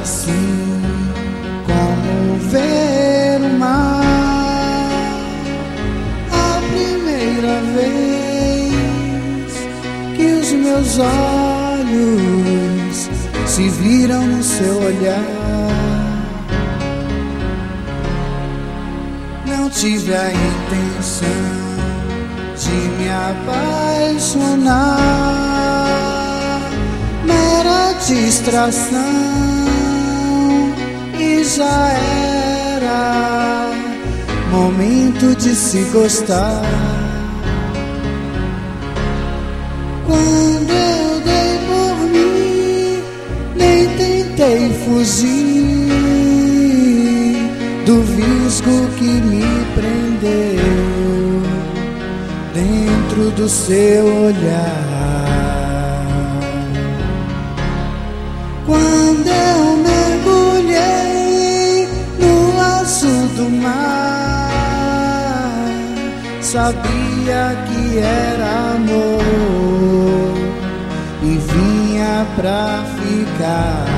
assim como ver o mar. A primeira vez que os meus olhos se viram no seu olhar, não tive a intenção de me apaixonar, mera distração e já era momento de se gostar. Quando eu dei por mim, nem tentei fugir do visgo que me prendeu dentro do seu olhar. Quando eu mergulhei no azul do mar, sabia que era amor e vinha pra ficar.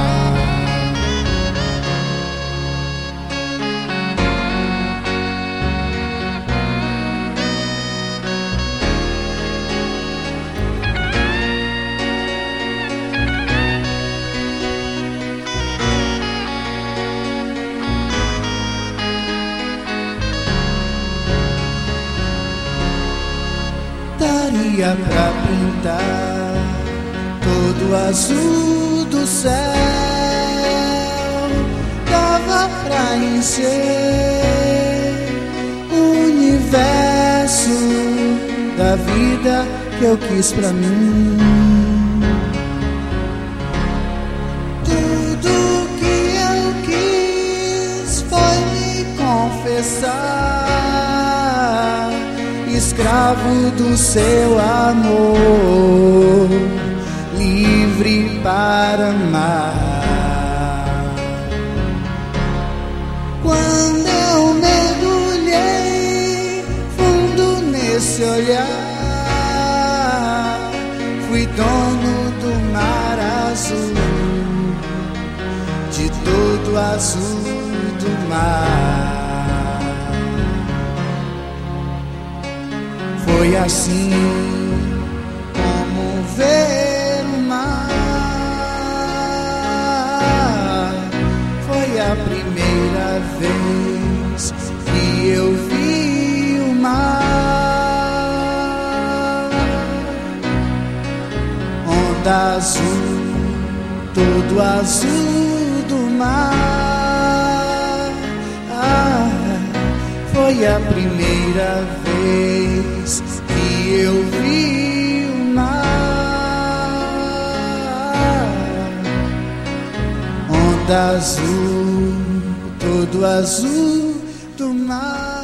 Daria pra pintar todo o azul do céu, dava pra encher o universo da vida que eu quis pra mim. Tudo que eu quis foi me confessar, escravo do seu amor, livre para amar. Quando eu mergulhei fundo nesse olhar, fui dono do mar azul, de todo azul do mar. Foi assim como ver o mar. Foi a primeira vez que eu vi o mar. Onda azul, todo azul do mar. Foi a primeira vez que eu vi o mar. Onda azul, todo azul do mar.